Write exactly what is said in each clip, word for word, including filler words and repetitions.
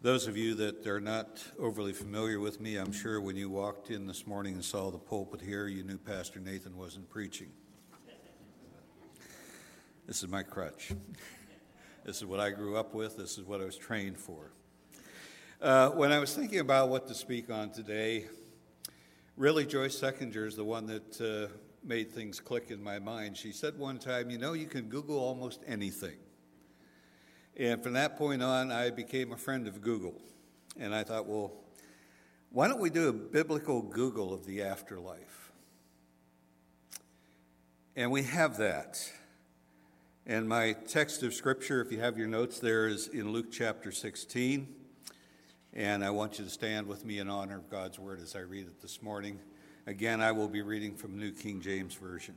Those of you that are not overly familiar with me, I'm sure when you walked in this morning and saw the pulpit here, you knew Pastor Nathan wasn't preaching. This is my crutch. This is what I grew up with. This is what I was trained for. Uh, when I was thinking about what to speak on today, really Joyce Seckinger is the one that uh, made things click in my mind. She said one time, you know, you can Google almost anything. And from that point on, I became a friend of Google. And I thought, well, why don't we do a biblical Google of the afterlife? And we have that. And my text of Scripture, if you have your notes there, is in Luke chapter sixteen. And I want you to stand with me in honor of God's Word as I read it this morning. Again, I will be reading from New King James Version.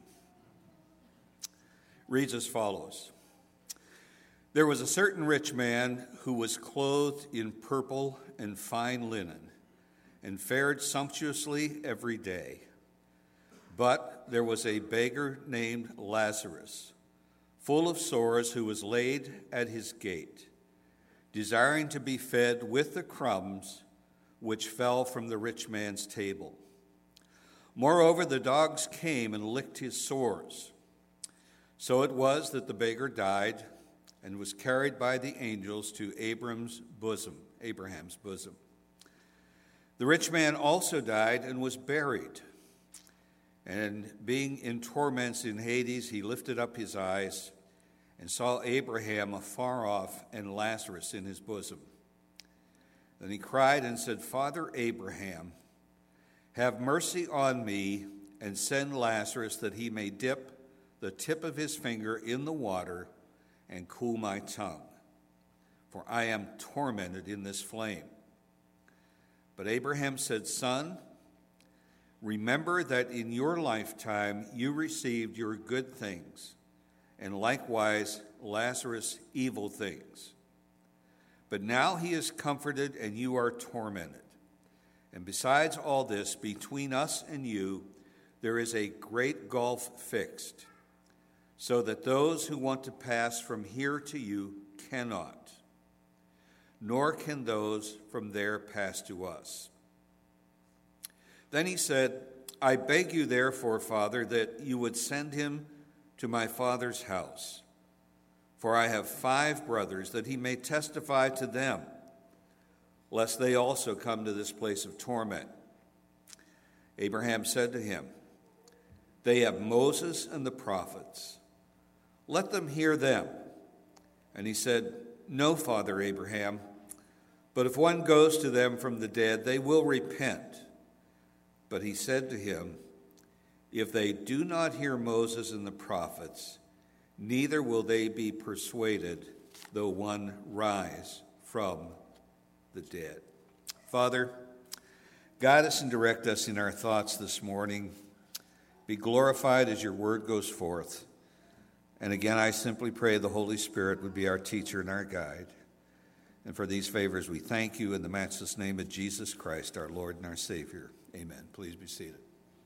Reads as follows. There was a certain rich man who was clothed in purple and fine linen and fared sumptuously every day. But there was a beggar named Lazarus, full of sores, who was laid at his gate, desiring to be fed with the crumbs which fell from the rich man's table. Moreover, the dogs came and licked his sores. So it was that the beggar died and was carried by the angels to Abraham's bosom, Abraham's bosom. The rich man also died and was buried. And being in torments in Hades, he lifted up his eyes and saw Abraham afar off and Lazarus in his bosom. Then he cried and said, Father Abraham, have mercy on me and send Lazarus that he may dip the tip of his finger in the water and cool my tongue, for I am tormented in this flame. But Abraham said, Son, remember that in your lifetime you received your good things, and likewise Lazarus evil things. But now he is comforted and you are tormented. And besides all this, between us and you there is a great gulf fixed, so that those who want to pass from here to you cannot, nor can those from there pass to us. Then he said, I beg you therefore, Father, that you would send him to my father's house, for I have five brothers, that he may testify to them, lest they also come to this place of torment. Abraham said to him, They have Moses and the prophets. Let them hear them. And he said, No, Father Abraham, but if one goes to them from the dead, they will repent. But he said to him, If they do not hear Moses and the prophets, neither will they be persuaded, though one rise from the dead. Father, guide us and direct us in our thoughts this morning. Be glorified as your word goes forth. And again, I simply pray the Holy Spirit would be our teacher and our guide. And for these favors, we thank you in the matchless name of Jesus Christ, our Lord and our Savior. Amen. Please be seated.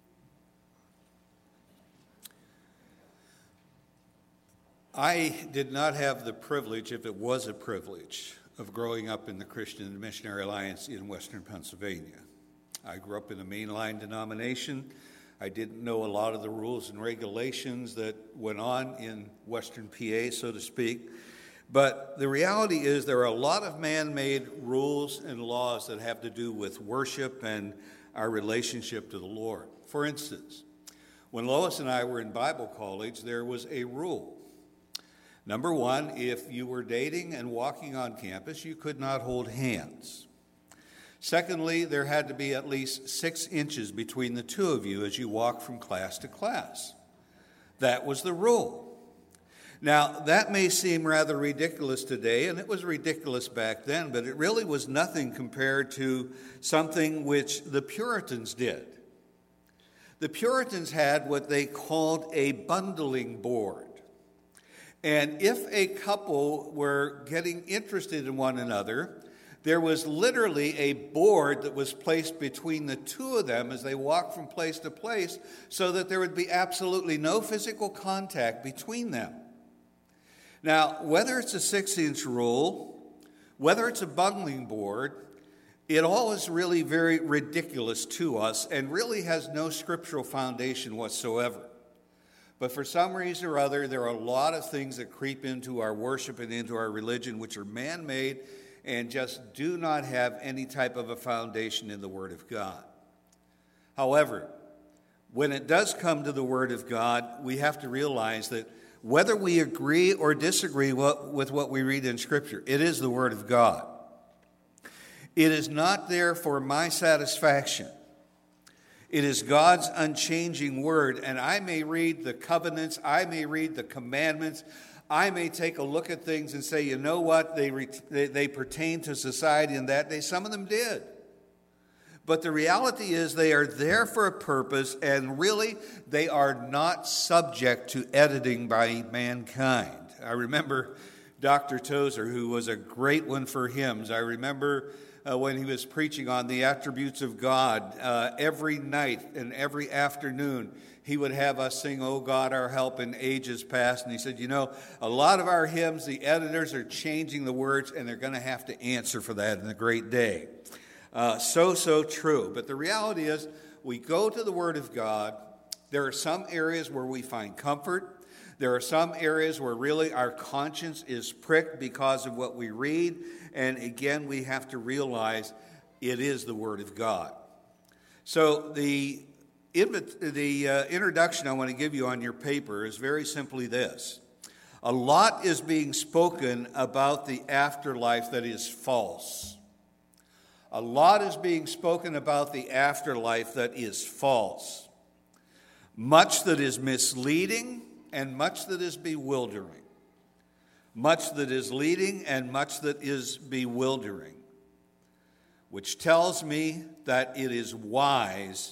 I did not have the privilege, if it was a privilege, of growing up in the Christian Missionary Alliance in Western Pennsylvania. I grew up in a mainline denomination. I didn't know a lot of the rules and regulations that went on in Western P A, so to speak. But the reality is there are a lot of man-made rules and laws that have to do with worship and our relationship to the Lord. For instance, when Lois and I were in Bible college, there was a rule. Number one, if you were dating and walking on campus, you could not hold hands. Secondly, there had to be at least six inches between the two of you as you walked from class to class. That was the rule. Now, that may seem rather ridiculous today, and it was ridiculous back then, but it really was nothing compared to something which the Puritans did. The Puritans had what they called a bundling board. And if a couple were getting interested in one another, there was literally a board that was placed between the two of them as they walked from place to place so that there would be absolutely no physical contact between them. Now, whether it's a six-inch rule, whether it's a bungling board, it all is really very ridiculous to us and really has no scriptural foundation whatsoever. But for some reason or other, there are a lot of things that creep into our worship and into our religion which are man-made and just do not have any type of a foundation in the Word of God. However, when it does come to the Word of God, we have to realize that whether we agree or disagree with what we read in Scripture, it is the Word of God. It is not there for my satisfaction. It is God's unchanging word, and I may read the covenants, I may read the commandments, I may take a look at things and say, you know what, they, they, they pertain to society in that day. Some of them did. But the reality is they are there for a purpose, and really they are not subject to editing by mankind. I remember Doctor Tozer, who was a great one for hymns. I remember Uh, when he was preaching on the attributes of God, uh, every night and every afternoon, he would have us sing, "O God, our help in ages past." And he said, you know, a lot of our hymns, the editors are changing the words, and they're going to have to answer for that in the great day. Uh, so, so true. But the reality is, we go to the Word of God. There are some areas where we find comfort. There are some areas where really our conscience is pricked because of what we read. And again, we have to realize it is the Word of God. So the, the uh, introduction I want to give you on your paper is very simply this. A lot is being spoken about the afterlife that is false. A lot is being spoken about the afterlife that is false. Much that is misleading and much that is bewildering. Much that is leading and much that is bewildering, which tells me that it is wise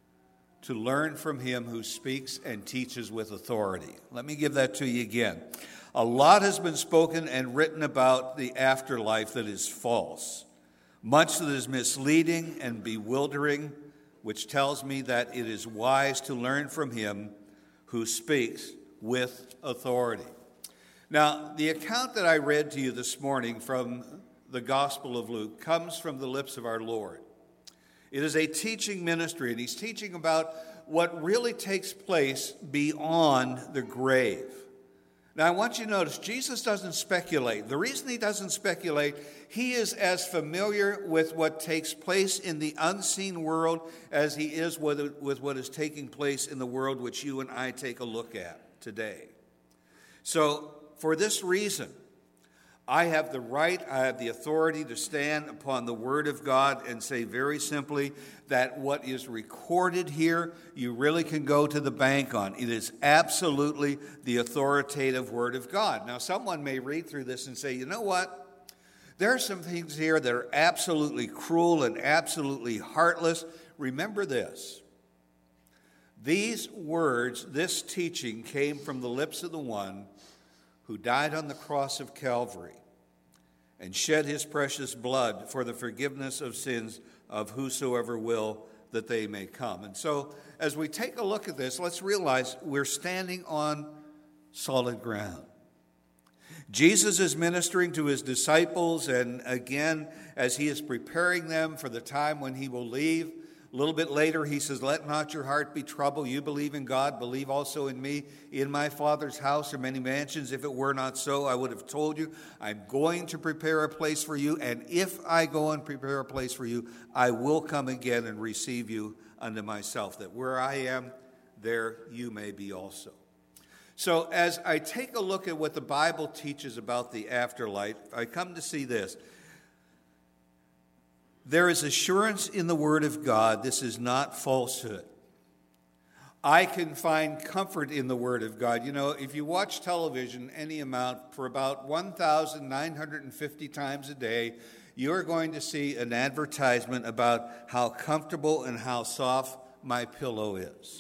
to learn from him who speaks and teaches with authority. Let me give that to you again. A lot has been spoken and written about the afterlife that is false. Much that is misleading and bewildering, which tells me that it is wise to learn from him who speaks with authority. Now, the account that I read to you this morning from the Gospel of Luke comes from the lips of our Lord. It is a teaching ministry, and he's teaching about what really takes place beyond the grave. Now, I want you to notice, Jesus doesn't speculate. The reason he doesn't speculate, he is as familiar with what takes place in the unseen world as he is with, with what is taking place in the world which you and I take a look at today. So, for this reason, I have the right, I have the authority to stand upon the Word of God and say very simply that what is recorded here, you really can go to the bank on. It is absolutely the authoritative Word of God. Now, someone may read through this and say, you know what? There are some things here that are absolutely cruel and absolutely heartless. Remember this. These words, this teaching came from the lips of the one who died on the cross of Calvary and shed his precious blood for the forgiveness of sins of whosoever will that they may come. And so as we take a look at this, let's realize we're standing on solid ground. Jesus is ministering to his disciples, and again, as he is preparing them for the time when he will leave, a little bit later, he says, let not your heart be troubled. You believe in God, believe also in me. In my Father's house are many mansions. If it were not so, I would have told you. I'm going to prepare a place for you. And if I go and prepare a place for you, I will come again and receive you unto myself, that where I am, there you may be also. So as I take a look at what the Bible teaches about the afterlife, I come to see this. There is assurance in the Word of God. This is not falsehood. I can find comfort in the Word of God. You know, if you watch television any amount for about one thousand nine hundred fifty times a day, you're going to see an advertisement about how comfortable and how soft my pillow is.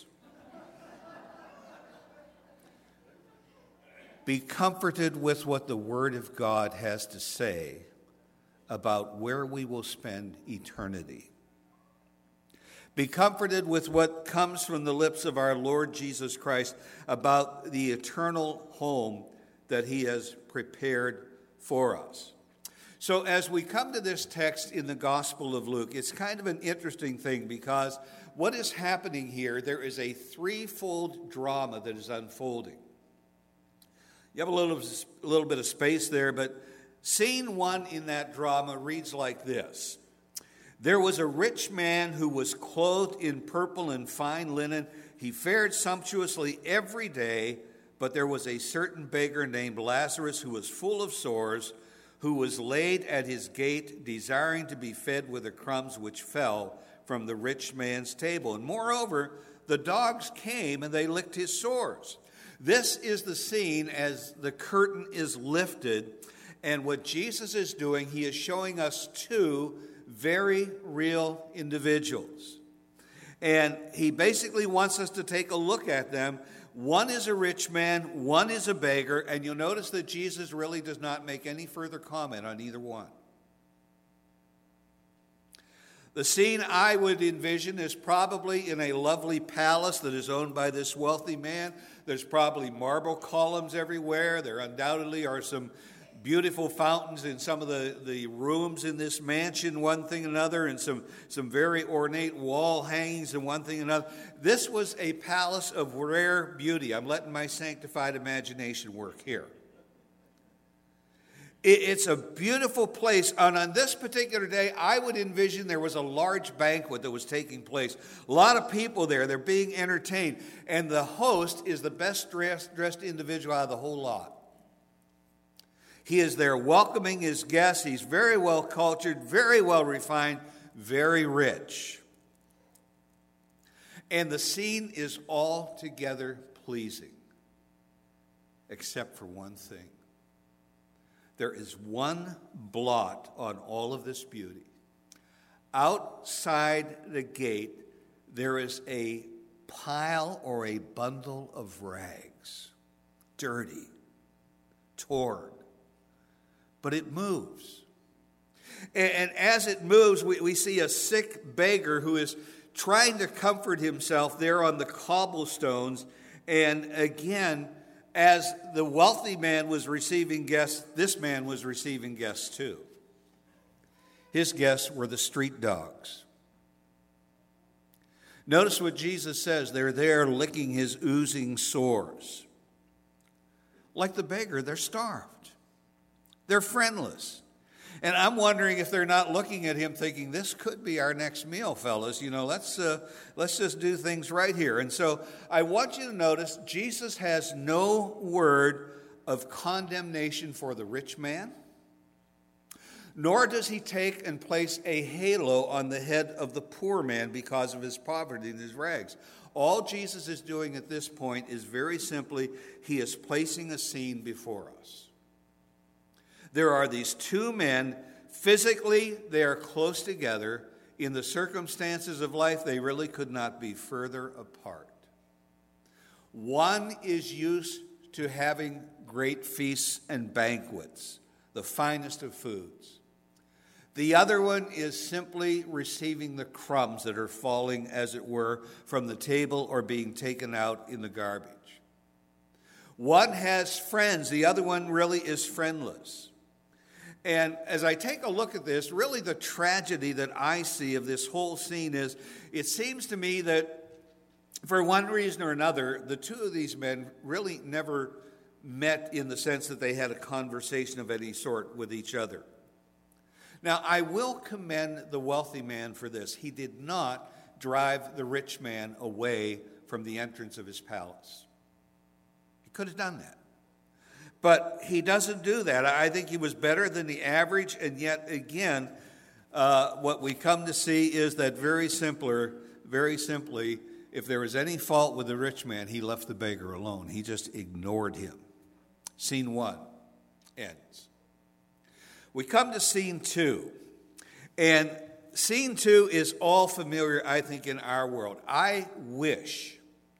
Be comforted with what the Word of God has to say about where we will spend eternity. Be comforted with what comes from the lips of our Lord Jesus Christ about the eternal home that he has prepared for us. So as we come to this text in the Gospel of Luke, it's kind of an interesting thing because what is happening here, there is a threefold drama that is unfolding. You have a little, a little bit of space there, but scene one in that drama reads like this. There was a rich man who was clothed in purple and fine linen. He fared sumptuously every day, but there was a certain beggar named Lazarus who was full of sores, who was laid at his gate, desiring to be fed with the crumbs which fell from the rich man's table. And moreover, the dogs came and they licked his sores. This is the scene as the curtain is lifted. And what Jesus is doing, he is showing us two very real individuals. And he basically wants us to take a look at them. One is a rich man, one is a beggar, and you'll notice that Jesus really does not make any further comment on either one. The scene I would envision is probably in a lovely palace that is owned by this wealthy man. There's probably marble columns everywhere. There undoubtedly are some beautiful fountains in some of the, the rooms in this mansion, one thing and another, and some, some very ornate wall hangings and one thing and another. This was a palace of rare beauty. I'm letting my sanctified imagination work here. It, it's a beautiful place, and on this particular day, I would envision there was a large banquet that was taking place. A lot of people there, they're being entertained, and the host is the best dressed, dressed individual out of the whole lot. He is there welcoming his guests. He's very well cultured, very well refined, very rich. And the scene is altogether pleasing, except for one thing. There is one blot on all of this beauty. Outside the gate, there is a pile or a bundle of rags, dirty, torn. But it moves. And, and as it moves, we, we see a sick beggar who is trying to comfort himself there on the cobblestones. And again, as the wealthy man was receiving guests, this man was receiving guests too. His guests were the street dogs. Notice what Jesus says. They're there licking his oozing sores. Like the beggar, they're starved. They're friendless. And I'm wondering if they're not looking at him thinking, this could be our next meal, fellas. You know, let's, uh, let's just do things right here. And so I want you to notice Jesus has no word of condemnation for the rich man, nor does he take and place a halo on the head of the poor man because of his poverty and his rags. All Jesus is doing at this point is very simply, he is placing a scene before us. There are these two men, physically they are close together. In the circumstances of life, they really could not be further apart. One is used to having great feasts and banquets, the finest of foods. The other one is simply receiving the crumbs that are falling, as it were, from the table or being taken out in the garbage. One has friends, the other one really is friendless. And as I take a look at this, really the tragedy that I see of this whole scene is, it seems to me that for one reason or another, the two of these men really never met in the sense that they had a conversation of any sort with each other. Now, I will commend the wealthy man for this. He did not drive the rich man away from the entrance of his palace. He could have done that. But he doesn't do that. I think he was better than the average, and yet again, uh, what we come to see is that very simpler, very simply, if there was any fault with the rich man, he left the beggar alone. He just ignored him. Scene one ends. We come to scene two, and scene two is all familiar, I think, in our world. I wish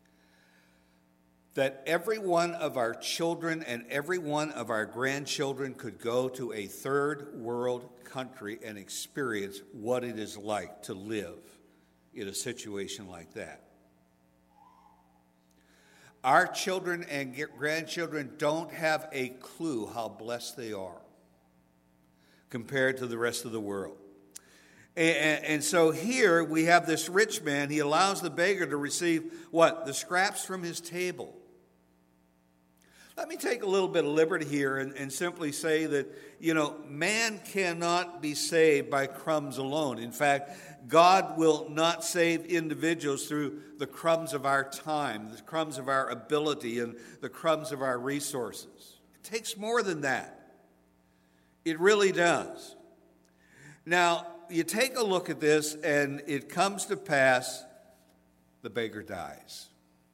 that every one of our children and every one of our grandchildren could go to a third world country and experience what it is like to live in a situation like that. Our children and grandchildren don't have a clue how blessed they are. compared to the rest of the world. And, and so here we have this rich man. He allows the beggar to receive what? The scraps from his table. Let me take a little bit of liberty here and, and simply say that, you know, man cannot be saved by crumbs alone. In fact, God will not save individuals through the crumbs of our time, the crumbs of our ability, and the crumbs of our resources. It takes more than that. It really does. Now, you take a look at this, and it comes to pass, the beggar dies.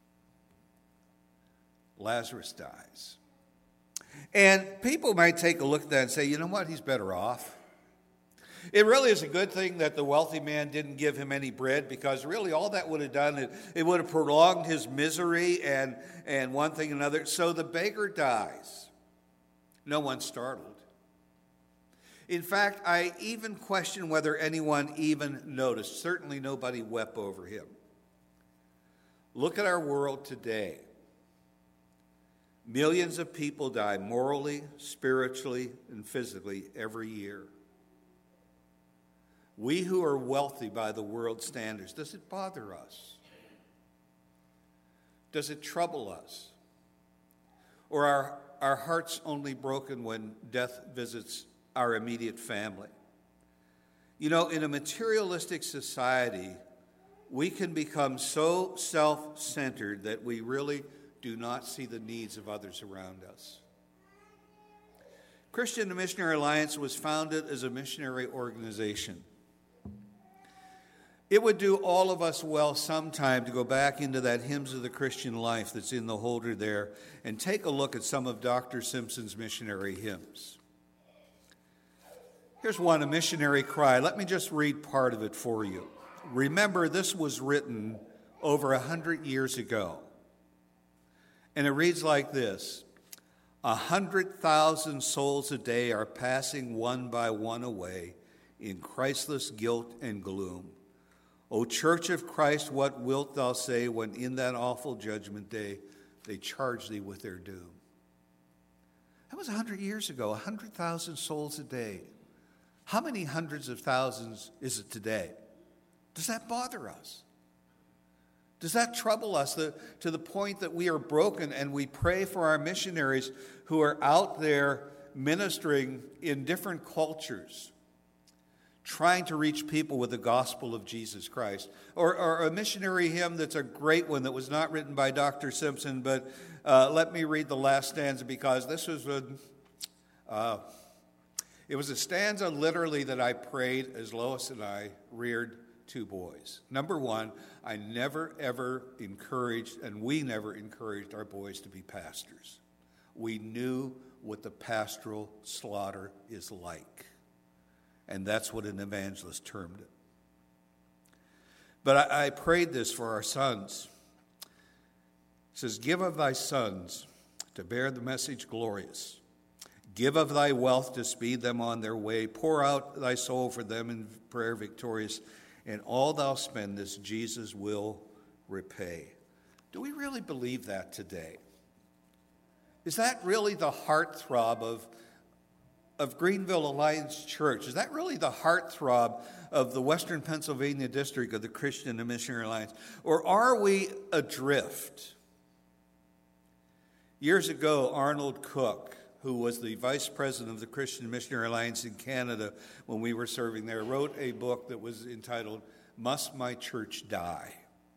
Lazarus dies. And people might take a look at that and say, you know what, he's better off. It really is a good thing that the wealthy man didn't give him any bread, because really all that would have done, it, it would have prolonged his misery and, and one thing and another. So the beggar dies. No one's startled. In fact, I even question whether anyone even noticed. Certainly nobody wept over him. Look at our world today. Millions of people die morally, spiritually, and physically every year. We who are wealthy by the world's standards, does it bother us? Does it trouble us? Or are our hearts only broken when death visits our immediate family? You know, in a materialistic society, we can become so self-centered that we really do not see the needs of others around us. Christian Missionary Alliance was founded as a missionary organization. It would do all of us well sometime to go back into that Hymns of the Christian Life that's in the holder there and take a look at some of Doctor Simpson's missionary hymns. Here's one, A Missionary Cry. Let me just read part of it for you. Remember, this was written over a hundred years ago. And it reads like this: A hundred thousand souls a day are passing one by one away in Christless guilt and gloom. O Church of Christ, what wilt thou say when in that awful judgment day they charge thee with their doom? That was a hundred years ago, a hundred thousand souls a day. How many hundreds of thousands is it today? Does that bother us? Does that trouble us the, to the point that we are broken and we pray for our missionaries who are out there ministering in different cultures, trying to reach people with the gospel of Jesus Christ? Or, or a missionary hymn that's a great one that was not written by Doctor Simpson, but uh, let me read the last stanza, because this was a, uh, it was a stanza literally that I prayed as Lois and I reared two boys. Number one, I never, ever encouraged, and we never encouraged our boys to be pastors. We knew what the pastoral slaughter is like. And that's what an evangelist termed it. But I, I prayed this for our sons. It says, give of thy sons to bear the message glorious. Give of thy wealth to speed them on their way. Pour out thy soul for them in prayer victorious. And all thou spendest, Jesus will repay. Do we really believe that today? Is that really the heartthrob of, of Greenville Alliance Church? Is that really the heartthrob of the Western Pennsylvania district of the Christian and Missionary Alliance? Or are we adrift? Years ago, Arnold Cook, who was the vice president of the Christian Missionary Alliance in Canada when we were serving there, wrote a book that was entitled, Must My Church Die?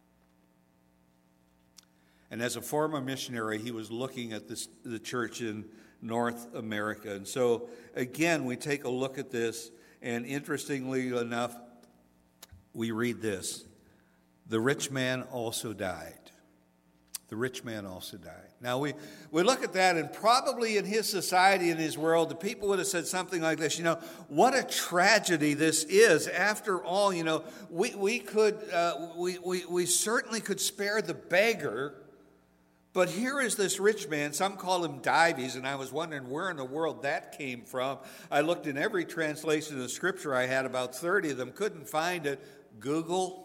And as a former missionary, he was looking at this, the church in North America. And so, again, we take a look at this, and interestingly enough, we read this: the rich man also died. The rich man also died. Now, we, we look at that, and probably in his society, in his world, the people would have said something like this: you know, what a tragedy this is. After all, you know, we, we could, uh, we, we, we certainly could spare the beggar, but here is this rich man. Some call him Dives, and I was wondering where in the world that came from. I looked in every translation of the scripture. I had about thirty of them, couldn't find it. Google.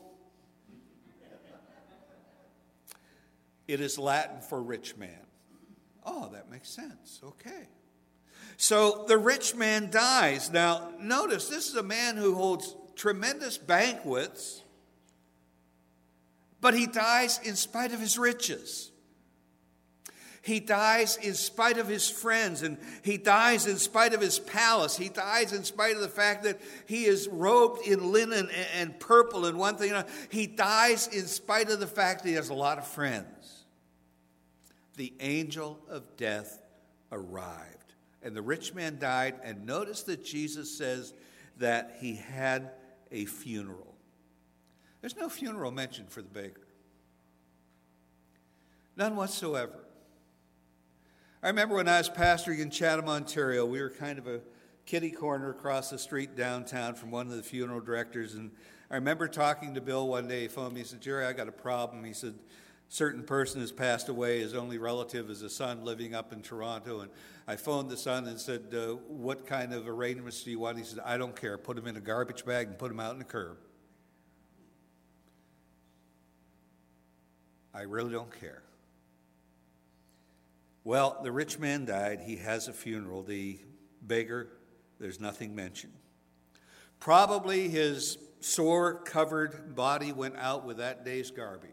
It is Latin for rich man. Oh, that makes sense. Okay. So the rich man dies. Now, notice this is a man who holds tremendous banquets, but he dies in spite of his riches. He dies in spite of his friends, and he dies in spite of his palace. He dies in spite of the fact that he is robed in linen and purple and one thing. You know, he dies in spite of the fact that he has a lot of friends. The angel of death arrived. And the rich man died, and notice that Jesus says that he had a funeral. There's no funeral mentioned for the beggar. None whatsoever. I remember when I was pastoring in Chatham, Ontario, we were kind of a kitty corner across the street downtown from one of the funeral directors, and I remember talking to Bill one day. He phoned me, he said, "Jerry, I got a problem." He said, certain person has passed away. His only relative is a son living up in Toronto. And I phoned the son and said, uh, what kind of arrangements do you want? He said, "I don't care. Put him in a garbage bag and put him out in the curb." I really don't care. Well, the rich man died. He has a funeral. The beggar, there's nothing mentioned. Probably his sore-covered body went out with that day's garbage.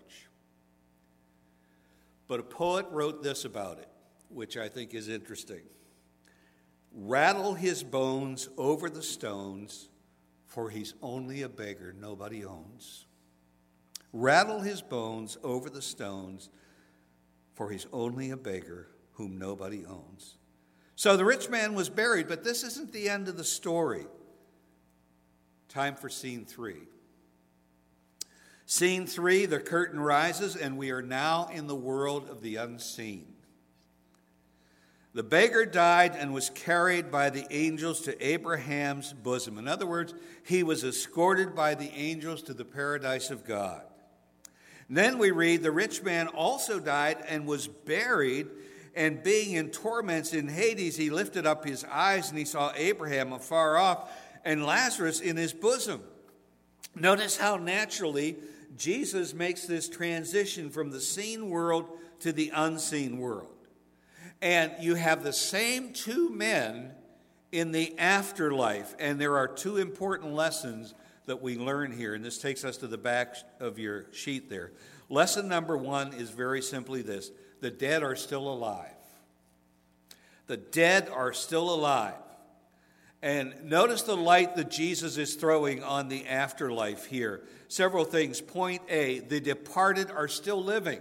But a poet wrote this about it, which I think is interesting. "Rattle his bones over the stones, for he's only a beggar nobody owns." Rattle his bones over the stones, for he's only a beggar whom nobody owns. So the rich man was buried, but this isn't the end of the story. Time for scene three. Scene three, the curtain rises, and we are now in the world of the unseen. The beggar died and was carried by the angels to Abraham's bosom. In other words, he was escorted by the angels to the paradise of God. And then we read, the rich man also died and was buried, and being in torments in Hades, he lifted up his eyes and he saw Abraham afar off and Lazarus in his bosom. Notice how naturally Jesus makes this transition from the seen world to the unseen world. And you have the same two men in the afterlife. And there are two important lessons that we learn here. And this takes us to the back of your sheet there. Lesson number one is very simply this: the dead are still alive. The dead are still alive. And notice the light that Jesus is throwing on the afterlife here. Several things. Point A, the departed are still living.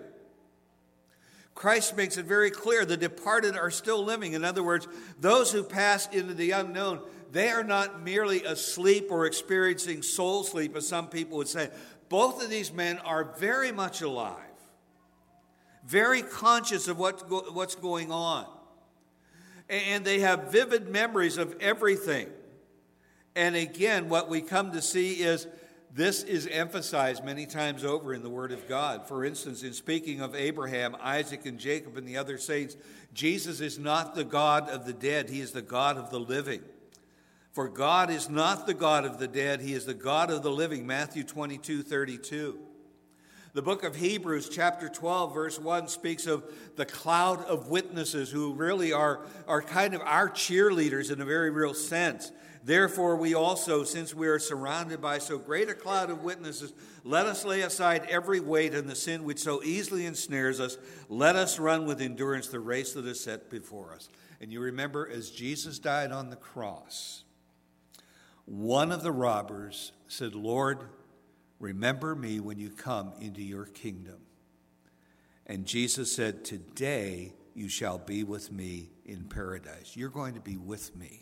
Christ makes it very clear the departed are still living. In other words, those who pass into the unknown, they are not merely asleep or experiencing soul sleep, as some people would say. Both of these men are very much alive, very conscious of what, what's going on. And they have vivid memories of everything. And again, what we come to see is this is emphasized many times over in the Word of God. For instance, in speaking of Abraham, Isaac, and Jacob and the other saints, Jesus is not the God of the dead. He is the God of the living. For God is not the God of the dead. He is the God of the living. Matthew twenty-two thirty-two. The book of Hebrews, chapter twelve, verse one, speaks of the cloud of witnesses who really are, are kind of our cheerleaders in a very real sense. Therefore, we also, since we are surrounded by so great a cloud of witnesses, let us lay aside every weight and the sin which so easily ensnares us. Let us run with endurance the race that is set before us. And you remember, as Jesus died on the cross, one of the robbers said, "Lord, remember me when you come into your kingdom." And Jesus said, "Today you shall be with me in paradise." You're going to be with me.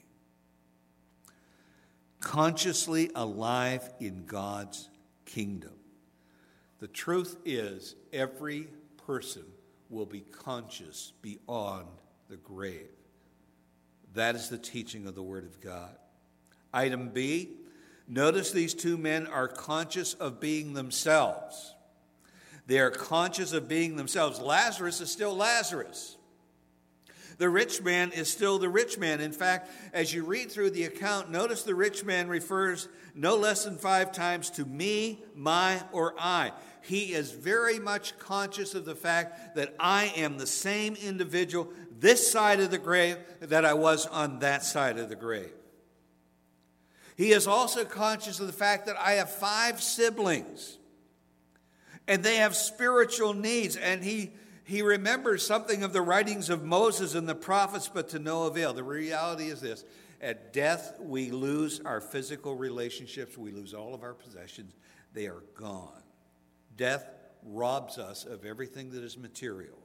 Consciously alive in God's kingdom. The truth is, every person will be conscious beyond the grave. That is the teaching of the Word of God. Item B, notice these two men are conscious of being themselves. They are conscious of being themselves. Lazarus is still Lazarus. The rich man is still the rich man. In fact, as you read through the account, notice the rich man refers no less than five times to me, my, or I. He is very much conscious of the fact that I am the same individual this side of the grave that I was on that side of the grave. He is also conscious of the fact that I have five siblings, and they have spiritual needs, and he, he remembers something of the writings of Moses and the prophets, but to no avail. The reality is this: at death, we lose our physical relationships, we lose all of our possessions. They are gone. Death robs us of everything that is material.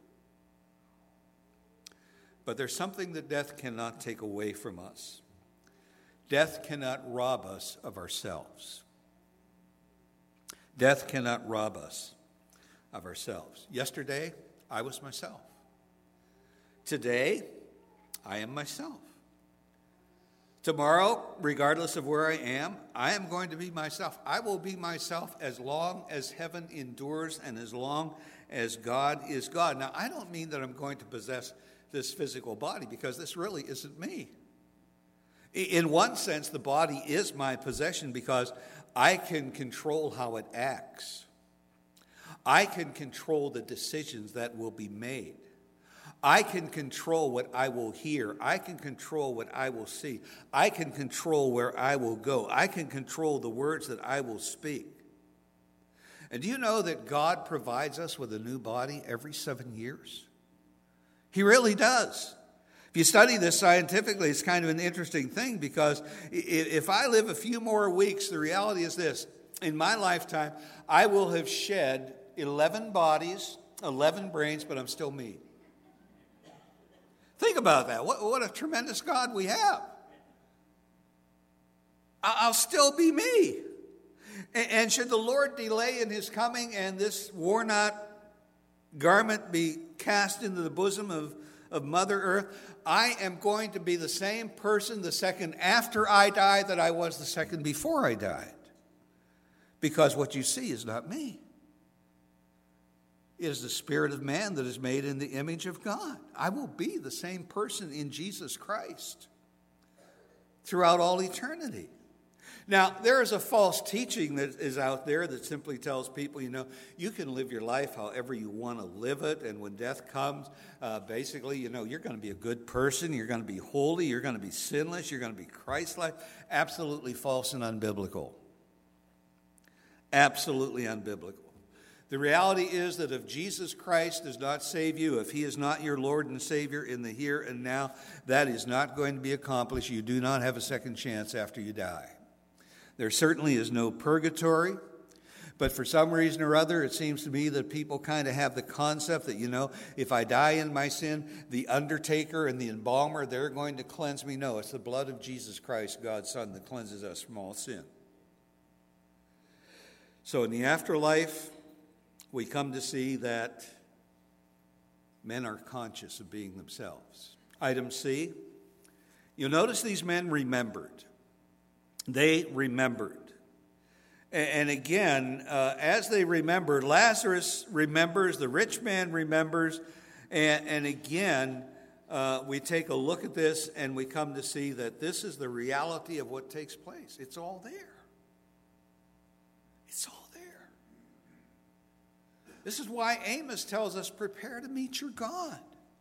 But there's something that death cannot take away from us. Death cannot rob us of ourselves. Death cannot rob us of ourselves. Yesterday, I was myself. Today, I am myself. Tomorrow, regardless of where I am, I am going to be myself. I will be myself as long as heaven endures and as long as God is God. Now, I don't mean that I'm going to possess this physical body, because this really isn't me. In one sense, the body is my possession because I can control how it acts. I can control the decisions that will be made. I can control what I will hear. I can control what I will see. I can control where I will go. I can control the words that I will speak. And do you know that God provides us with a new body every seven years? He really does. If you study this scientifically, it's kind of an interesting thing, because if I live a few more weeks, the reality is this: in my lifetime, I will have shed eleven bodies, eleven brains, but I'm still me. Think about that. What, what a tremendous God we have. I'll still be me. And should the Lord delay in his coming and this worn out garment be cast into the bosom of, of Mother Earth, I am going to be the same person the second after I die that I was the second before I died. Because what you see is not me. It is the spirit of man that is made in the image of God. I will be the same person in Jesus Christ throughout all eternity. Now, there is a false teaching that is out there that simply tells people, you know, you can live your life however you want to live it, and when death comes, uh, basically, you know, you're going to be a good person, you're going to be holy, you're going to be sinless, you're going to be Christ-like. Absolutely false and unbiblical. Absolutely unbiblical. The reality is that if Jesus Christ does not save you, if he is not your Lord and Savior in the here and now, that is not going to be accomplished. You do not have a second chance after you die. There certainly is no purgatory, but for some reason or other, it seems to me that people kind of have the concept that, you know, if I die in my sin, the undertaker and the embalmer, they're going to cleanse me. No, it's the blood of Jesus Christ, God's Son, that cleanses us from all sin. So in the afterlife, we come to see that men are conscious of being themselves. Item C, you'll notice these men remembered. They remembered. And again, uh, as they remembered, Lazarus remembers, the rich man remembers, and, and again, uh, we take a look at this and we come to see that this is the reality of what takes place. It's all there. It's all there. This is why Amos tells us, prepare to meet your God.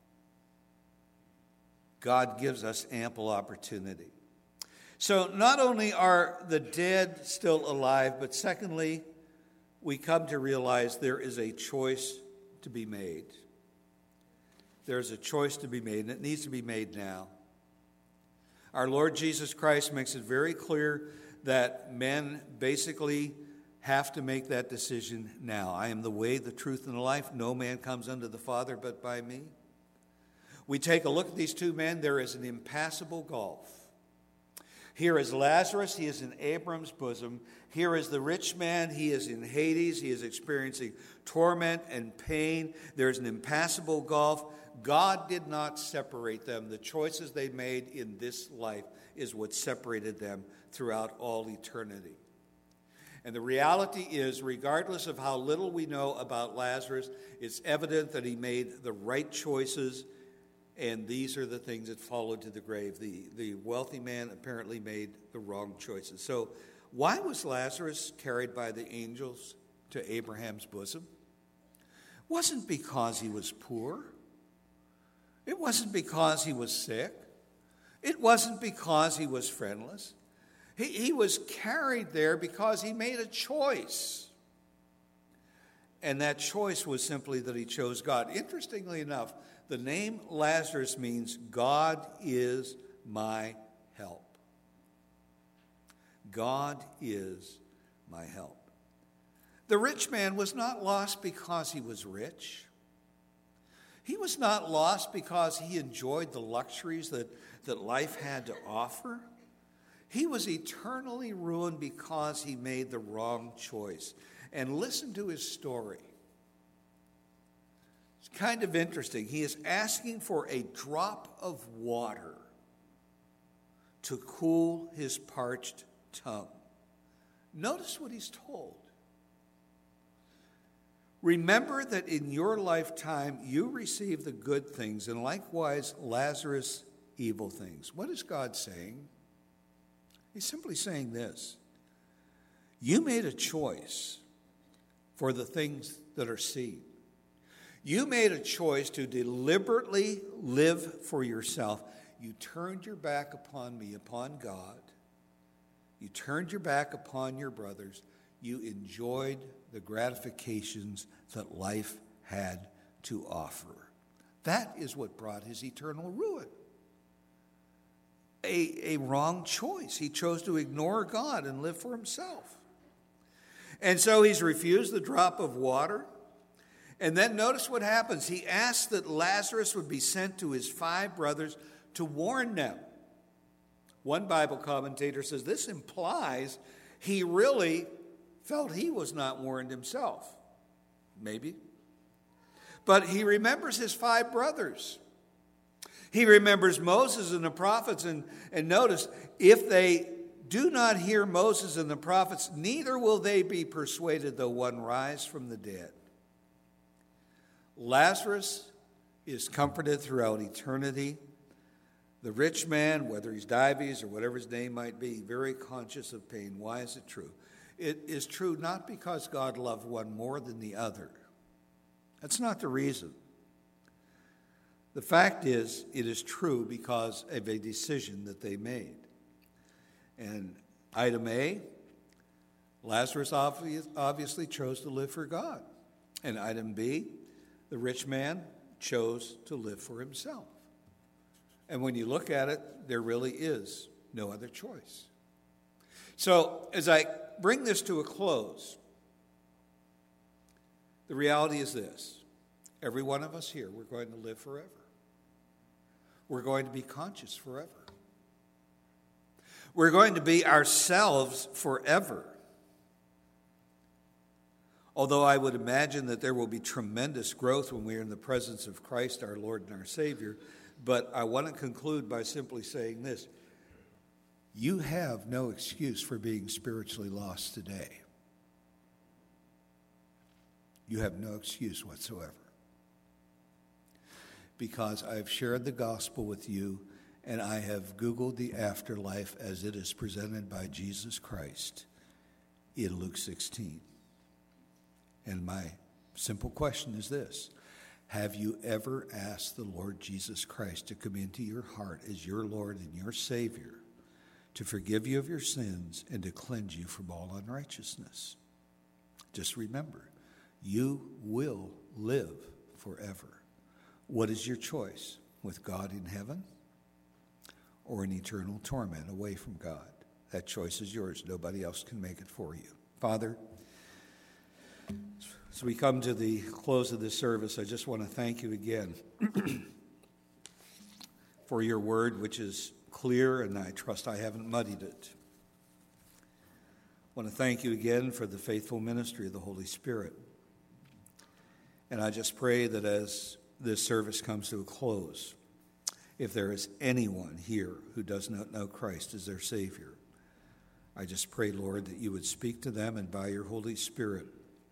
God gives us ample opportunity. So not only are the dead still alive, but secondly, we come to realize there is a choice to be made. There's a choice to be made, and it needs to be made now. Our Lord Jesus Christ makes it very clear that men basically have to make that decision now. I am the way, the truth, and the life. No man comes unto the Father but by me. We take a look at these two men. There is an impassable gulf. Here is Lazarus. He is in Abraham's bosom. Here is the rich man. He is in Hades. He is experiencing torment and pain. There's an impassable gulf. God did not separate them. The choices they made in this life is what separated them throughout all eternity. And the reality is, regardless of how little we know about Lazarus, it's evident that he made the right choices, and these are the things that followed to the grave. The, the wealthy man apparently made the wrong choices. So why was Lazarus carried by the angels to Abraham's bosom? It wasn't because he was poor. It wasn't because he was sick. It wasn't because he was friendless. He, he was carried there because he made a choice. And that choice was simply that he chose God. Interestingly enough, the name Lazarus means God is my help. God is my help. The rich man was not lost because he was rich. He was not lost because he enjoyed the luxuries that, that life had to offer. He was eternally ruined because he made the wrong choice. And listen to his story. It's kind of interesting. He is asking for a drop of water to cool his parched tongue. Notice what he's told. Remember that in your lifetime you receive the good things, and likewise Lazarus evil things. What is God saying? He's simply saying this. You made a choice for the things that are seen. You made a choice to deliberately live for yourself. You turned your back upon me, upon God. You turned your back upon your brothers. You enjoyed the gratifications that life had to offer. That is what brought his eternal ruin. A, a wrong choice. He chose to ignore God and live for himself. And so he's refused the drop of water. And then notice what happens. He asked that Lazarus would be sent to his five brothers to warn them. One Bible commentator says this implies he really felt he was not warned himself. Maybe. But he remembers his five brothers. He remembers Moses and the prophets. And, and notice, if they do not hear Moses and the prophets, neither will they be persuaded though one rise from the dead. Lazarus is comforted throughout eternity. The rich man, whether he's Dives or whatever his name might be, very conscious of pain. Why is it true? It is true not because God loved one more than the other. That's not the reason. The fact is, it is true because of a decision that they made. And item A, Lazarus obviously chose to live for God. And item B, the rich man chose to live for himself. And when you look at it, there really is no other choice. So as I bring this to a close, the reality is this. Every one of us here, we're going to live forever. We're going to be conscious forever. We're going to be ourselves forever. Although I would imagine that there will be tremendous growth when we are in the presence of Christ, our Lord and our Savior. But I want to conclude by simply saying this. You have no excuse for being spiritually lost today. You have no excuse whatsoever. Because I've shared the gospel with you, and I have Googled the afterlife as it is presented by Jesus Christ in Luke sixteen. And my simple question is this. Have you ever asked the Lord Jesus Christ to come into your heart as your Lord and your Savior, to forgive you of your sins and to cleanse you from all unrighteousness? Just remember, you will live forever. What is your choice? With God in heaven or in eternal torment away from God? That choice is yours. Nobody else can make it for you. Father, as we come to the close of this service, I just want to thank you again for your word, which is clear, and I trust I haven't muddied it. I want to thank you again for the faithful ministry of the Holy Spirit. And I just pray that as this service comes to a close, if there is anyone here who does not know Christ as their Savior, I just pray, Lord, that you would speak to them and by your Holy Spirit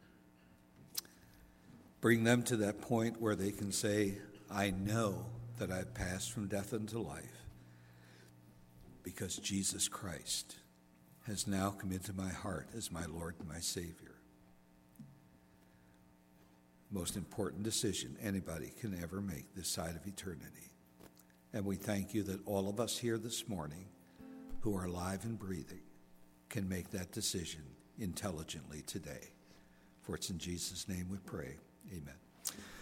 bring them to that point where they can say, I know that I've passed from death into life because Jesus Christ has now come into my heart as my Lord and my Savior. most important decision anybody can ever make this side of eternity. And we thank you that all of us here this morning who are alive and breathing can make that decision intelligently today. For it's in Jesus' name we pray. Amen.